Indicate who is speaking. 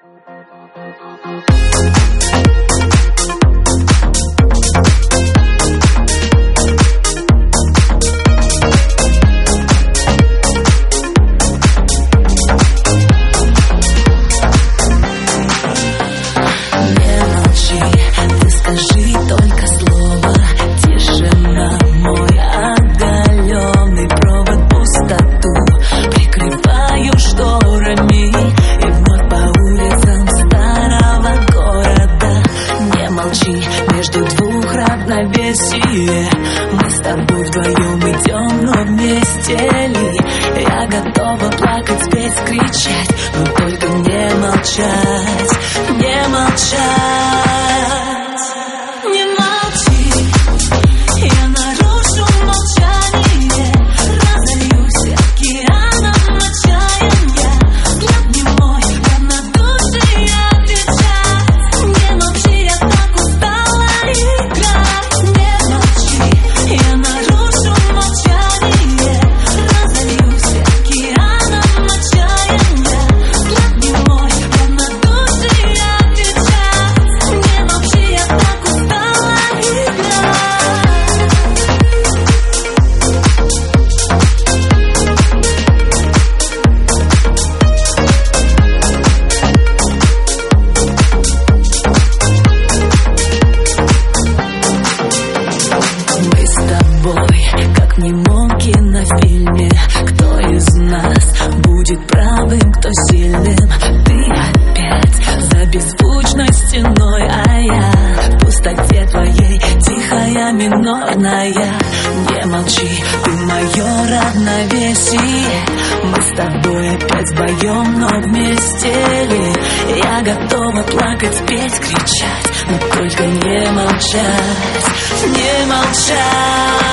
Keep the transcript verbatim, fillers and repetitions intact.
Speaker 1: Между двух равновесие. Мы с тобой вдвоем идем, но вместе ли? Я готова плакать, спеть, кричать, но только не молчать, не молчать. Не молчи, я нарушу молчание, разольюсь океаном отчаяния. Взгляд не мой, равнодушие отвечать. Не молчи, я так устала играть. Не молчи, я нарушу молчание, разольюсь океаном отчаяния. Взгляд не мой, равнодушие отвечать. Не молчи, я так устала играть. Мы с тобой, как в немом кинофильме. Кто из нас будет правым, кто сильным? Ты опять за беззвучной стеной, а я в пустоте твоей, тихая, минорная. Не молчи, ты мое равновесие. Мы с тобой опять вдвоем, но вместе ли? Я готова плакать, спеть, кричать, но только не молчать, не молчать.